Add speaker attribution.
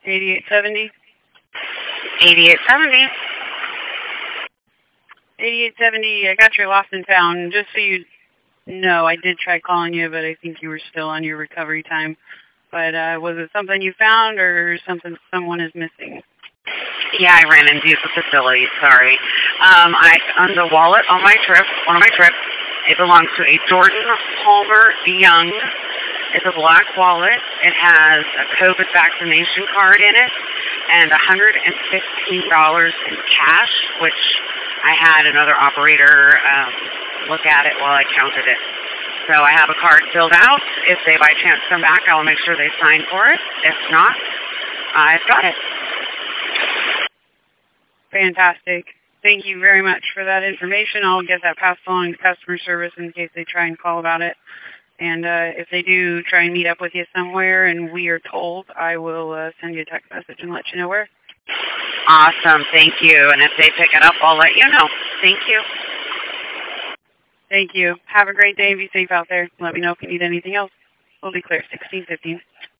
Speaker 1: 8870.
Speaker 2: 8870.
Speaker 1: 8870, I got your lost and found. Just so you know, I did try calling you, but I think you were still on your recovery time. But was it something you found or something someone is missing?
Speaker 2: Yeah, I ran into the facility. Sorry. I found a wallet on my trip, one of my trips. It belongs to a Jordan Palmer Young. It's a black wallet. It has a COVID vaccination card in it and $115 in cash, which I had another operator look at it while I counted it. So I have a card filled out. If they by chance come back, I will make sure they sign for it. If not, I've got it.
Speaker 1: Fantastic. Thank you very much for that information. I'll get that passed along to customer service in case they try and call about it. And if they do try and meet up with you somewhere and we are told, I will send you a text message and let you know where.
Speaker 2: Awesome. Thank you. And if they pick it up, I'll let you know. Thank you.
Speaker 1: Thank you. Have a great day. Be safe out there. Let me know if you need anything else. We'll be clear. 1615.